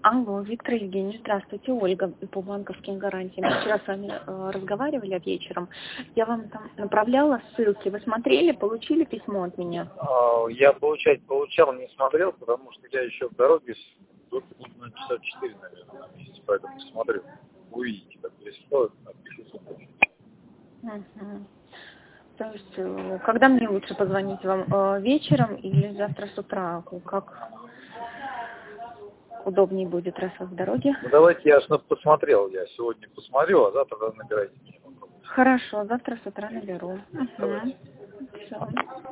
Алло, Виктор Евгеньевич, здравствуйте, Ольга по банковским гарантиям. Мы вчера с вами разговаривали вечером. Я вам там направляла ссылки. Вы смотрели, получили письмо от меня? Я получал, не смотрел, потому что я еще в дороге, тут на часа 4, наверное, на месяц, поэтому смотрю. Увидите, как происходит, отпишусь. Угу. То есть, когда мне лучше позвонить вам, вечером или завтра с утра? Как удобнее будет, раз вы в дороге? Ну давайте я аж посмотрел, я сегодня посмотрю, а завтра набирайте меня. Хорошо, завтра с утра наберу. Угу. Все.